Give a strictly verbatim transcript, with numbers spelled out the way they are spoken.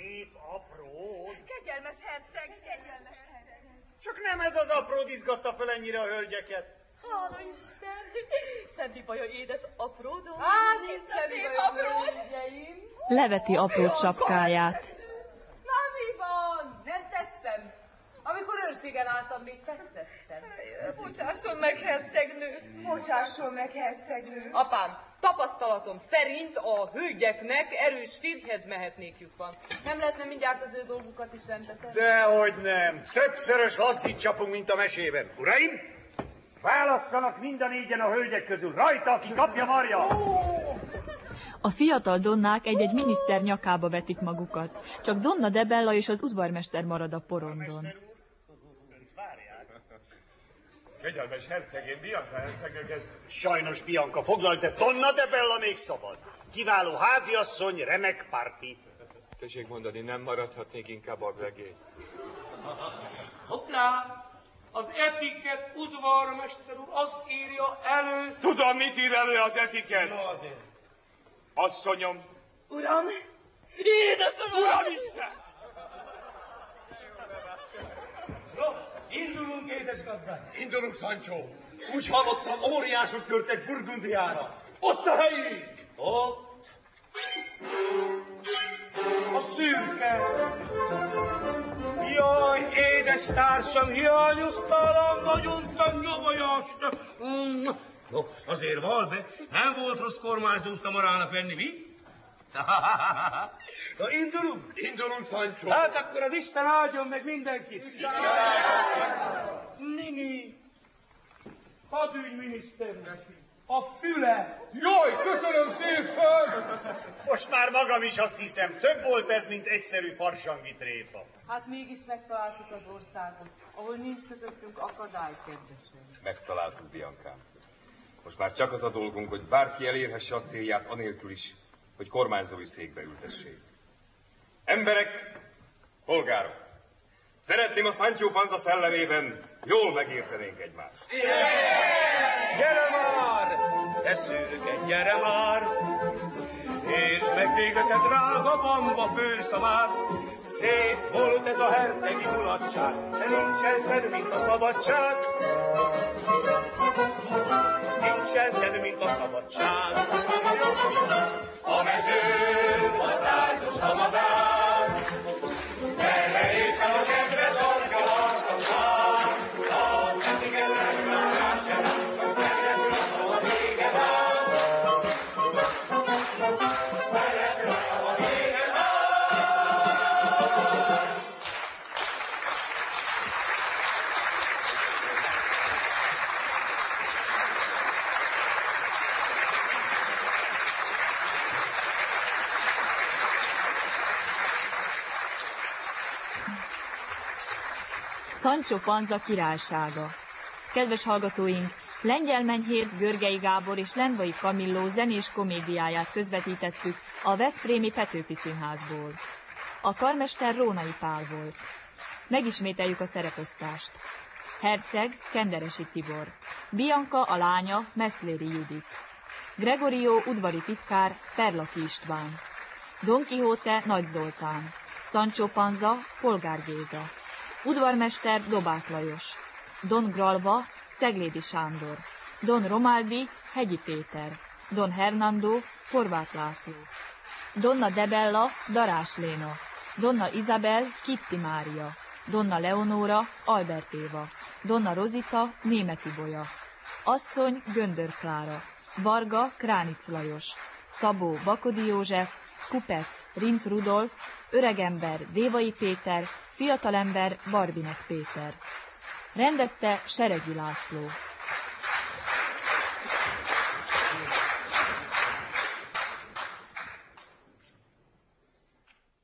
Szép apró. Kegyelmes herceg, kegyelmes herceg. Csak nem ez az apród izgatta fel ennyire a hölgyeket. Hála Isten! Semmi baj, hogy édes apródom. Á, nincs semmi baj, hölgyeim. Leveti aprót sapkáját. Na mi van? Nem tetszem. Amikor őrségen álltam, még tetszettem. Bocsásson meg, hercegnő. Bocsásson meg, hercegnő. Apám, tapasztalatom szerint a hölgyeknek erős férjhez mehetnékjük van. Nem lehetne mindjárt az ő dolgukat is rendbe tenni? Dehogy nem. Többszörös lagzit csapunk, mint a mesében. Uraim, válasszanak mind a négyen a hölgyek közül. Rajta, aki kapja, marja. A fiatal donnák egy-egy miniszter nyakába vetik magukat. Csak Donna de Bella és az udvarmester marad a porondon. Kegyelmes hercegén, Bianca hercegnőket. Sajnos, Bianca, foglald, de Donna de Bella még szabad. Kiváló háziasszony, remek parti. Tessék mondani, nem maradhatnék inkább a glegé. Hoppá! Az etikett udvarmester úr azt írja elő... Tudom, mit ír elő az etikett. No, azért. Asszonyom. Uram! Édesem! Uramisten! No, indulunk, édes gazdák. Indulunk, Sancho. Úgy hallottam, óriások törtek Burgundiára. Ott a helyünk! Ott. A szürke. Jaj, édes társam, hiányoztál, nagyon te nyomajast. Mm. No, azért val be, nem volt rossz kormányzó szamarának venni, mi? Na, indulunk? Indulunk, Sancho. Hát akkor az Isten áldjon meg mindenkit. Nini, hadügyminiszter, a füle. Jaj, köszönöm szépen! Most már magam is azt hiszem, több volt ez, mint egyszerű farsangi tréfa. Hát mégis megtaláltuk az országot, ahol nincs közöttünk akadály, kedvesem. Megtaláltuk, Biancám. Most már csak az a dolgunk, hogy bárki elérhesse a célját anélkül is, hogy kormányzói székbe ültessék. Emberek, polgárok, szeretném a Sancho Panza szellemében jól megértenénk egymást. Gyere már, te szőke, gyere már! Értsd meg végre, te drága bamba főszamár! Szép volt ez a hercegi mulatság, de nincsen szed, mint a szabadság. Nincsen szed, mint a szabadság. A mezőn a szájtos hamadán, erre éppen a kedve tartja a szám. Az etiket megvárás sem, csak megrepül a szava véged áll. Megrepül a szava véged áll. Sancho Panza királysága. Kedves hallgatóink, Lengyel Menyhért, Görgei Gábor és Lendvai Kamilló zenés komédiáját közvetítettük a veszprémi Petőfi Színházból. A karmester Rónai Pál volt. Megismételjük a szereposztást. Herceg Kenderesi Tibor. Bianca a lánya Meszléri Judit. Gregorio udvari titkár Perlaki István. Don Quixote Nagy Zoltán. Sancho Panza Polgár Géza. Udvarmester Dobák Lajos. Don Gralva Ceglédi Sándor. Don Romaldi Hegyi Péter. Don Hernando Horváth László. Donna de Bella Darás Léna. Donna Isabel Kitti Mária. Donna Leonóra Albert Éva. Donna Rozita Németi Bolya. Asszony Göndör Klára. Varga Kránic Lajos. Szabó Bakodi József. Kupec Rint Rudolf. Öregember Dévai Péter. Fiatalember Barbinek Péter. Rendezte Seregi László.